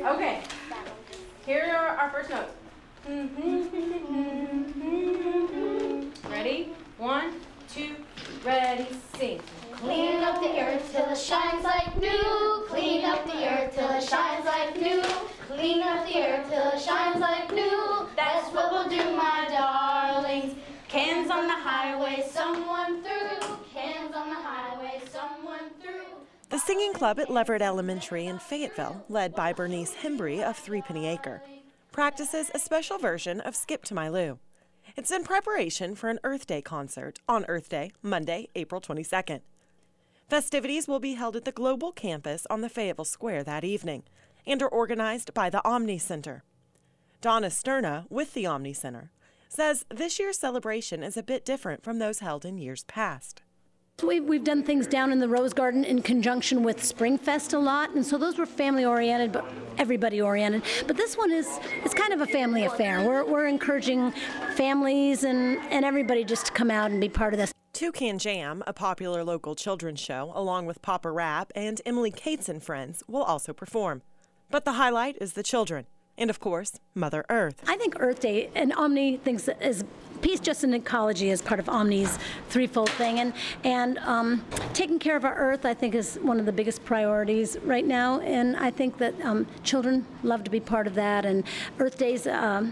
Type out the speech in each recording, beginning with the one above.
Okay, here are our first notes. Ready? 1, 2, ready, sing. Clean up the earth till it shines like new. Clean up the earth till it shines like new. Clean up the earth till it shines like new. That's what we'll do, my darlings. Cans on the highway, someone through. Cans on the highway, someone through. The singing club at Leverett Elementary in Fayetteville, led by Bernice Hembry of Threepenny Acre, practices a special version of Skip to My Lou. It's in preparation for an Earth Day concert on Earth Day, Monday, April 22nd. Festivities will be held at the Global Campus on the Fayetteville Square that evening and are organized by the Omni Center. Donna Sterna, with the Omni Center, says this year's celebration is a bit different from those held in years past. We've done things down in the Rose Garden in conjunction with Springfest a lot, and so those were family-oriented, but everybody-oriented. But this one it's kind of a family affair. We're encouraging families and everybody just to come out and be part of this. Toucan Jam, a popular local children's show, along with Papa Rap and Emily Cates and Friends, will also perform. But the highlight is the children, and of course, Mother Earth. I think Earth Day, and Omni thinks that is peace, justice, and ecology is part of Omni's threefold thing, and taking care of our Earth, I think, is one of the biggest priorities right now, and I think that children love to be part of that, and Earth Day is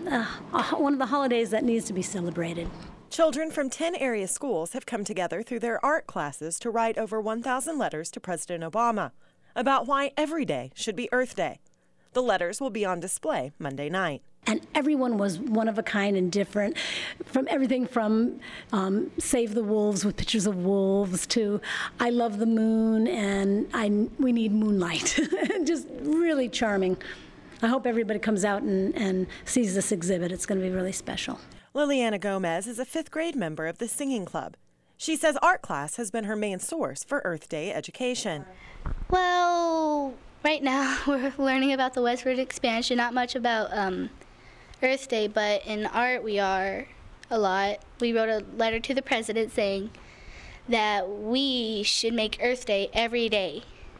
one of the holidays that needs to be celebrated. Children from 10 area schools have come together through their art classes to write over 1,000 letters to President Obama about why every day should be Earth Day. The letters will be on display Monday night. And everyone was one of a kind and different, from everything from Save the Wolves with pictures of wolves to I love the moon and we need moonlight. Just really charming. I hope everybody comes out and sees this exhibit. It's going to be really special. Liliana Gomez is a 5th grade member of the singing club. She says art class has been her main source for Earth Day education. Well, right now we're learning about the westward expansion, not much about Earth Day, but in art we are a lot. We wrote a letter to the president saying that we should make Earth Day every day.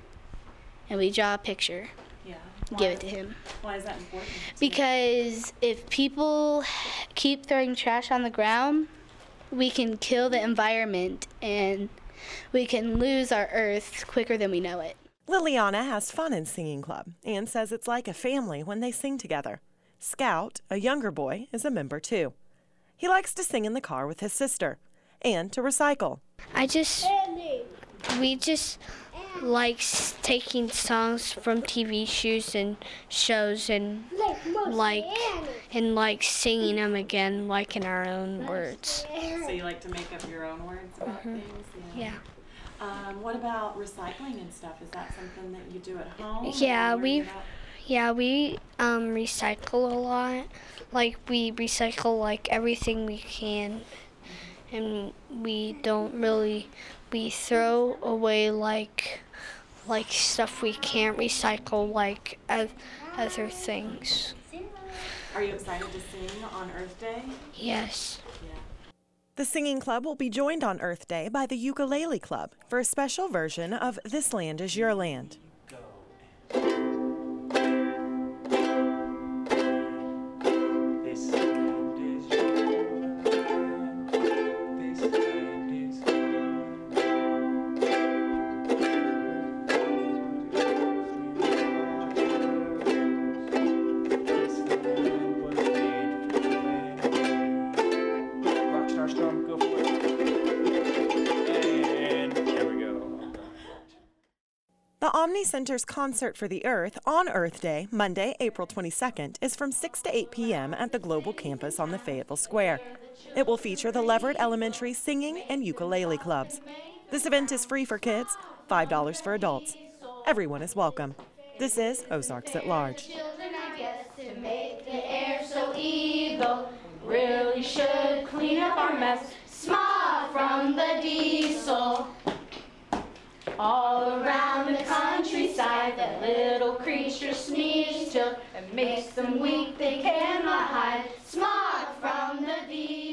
And we draw a picture. Give it to him. Why is that important? Because if people keep throwing trash on the ground, we can kill the environment and we can lose our Earth quicker than we know it. Liliana has fun in singing club and says it's like a family when they sing together. Scout, a younger boy, is a member too. He likes to sing in the car with his sister and to recycle. We just like taking songs from TV shows and singing them again, like in our own words. So you like to make up your own words about things? Yeah. What about recycling and stuff? Is that something that you do at home? Yeah, we recycle a lot. Like we recycle like everything we can, and we throw away like stuff we can't recycle, like other things. Are you excited to sing on Earth Day? Yes. Yeah. The singing club will be joined on Earth Day by the Ukulele Club for a special version of This Land Is Your Land. The Omni Center's Concert for the Earth on Earth Day, Monday, April 22nd, is from 6 to 8 p.m. at the Global Campus on the Fayetteville Square. It will feature the Leverett Elementary Singing and Ukulele Clubs. This event is free for kids, $5 for adults. Everyone is welcome. This is Ozarks at Large. Children, I guess, to make the air so evil, really should clean up our mess. Smog from the diesel. All around the countryside, that little creature sneezes till it makes them weak, they cannot hide. Smog from the diesel.